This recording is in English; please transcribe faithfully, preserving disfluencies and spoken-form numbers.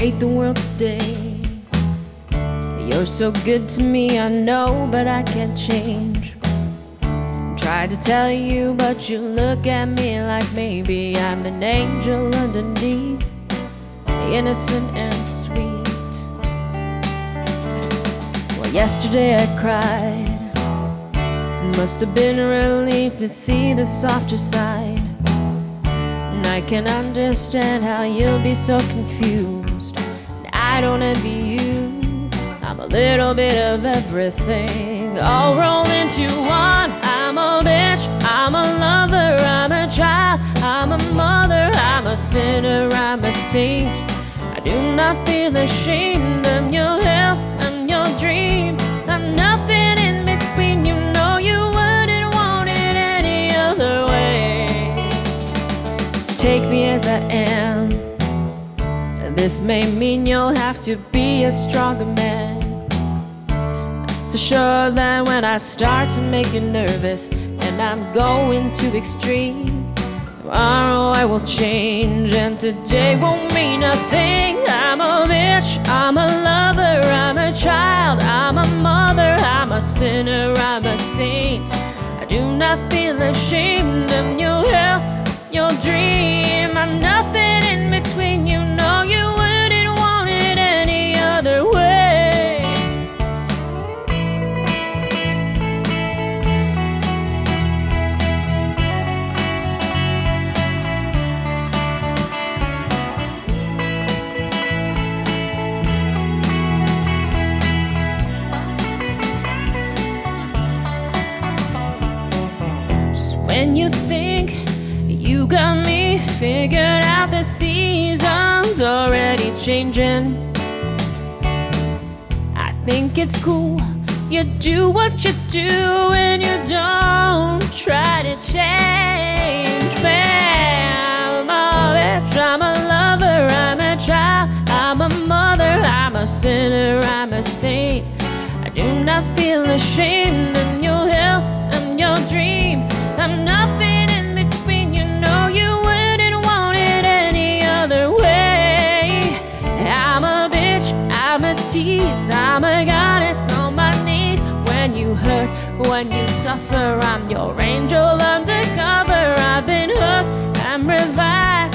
hate the world today. You're so good to me, I know, but I can't change. Tried to tell you, but you look at me like maybe I'm an angel underneath, innocent and sweet. Well, yesterday I cried. Must have been relieved to see the softer side. And I can understand how you'll be so confused. And I don't envy you. I'm a little bit of everything, all rolled into one. I'm a bitch, I'm a lover, I'm a child, I'm a mother, I'm a sinner, I'm a saint. I do not feel ashamed. I'm your help, I'm your dream. I'm nothing in between. You know you wouldn't want it any other way. So take me as I am. This may mean you'll have to be a stronger man. So sure that when I start to make you nervous and I'm going too extreme, tomorrow I will change and today won't mean a thing. I'm a bitch, I'm a lover, I'm a child, I'm a mother, I'm a sinner, I'm a saint. I do not feel ashamed. I'm your help, your dream. I'm nothing in between. You know you wouldn't want it any other way. When you think you got me figured out, the season's already changing. I think it's cool you do what you do and you don't try to change. Man, I'm a bitch, I'm a lover, I'm a child, I'm a mother, I'm a sinner, I'm a saint. I do not feel ashamed. I'm your health, I'm your dream. I'm nothing in between. You know you wouldn't want it any other way. I'm a bitch, I'm a tease, I'm a goddess on my knees. When you hurt, when you suffer, I'm your angel undercover. I've been hooked, I'm revived,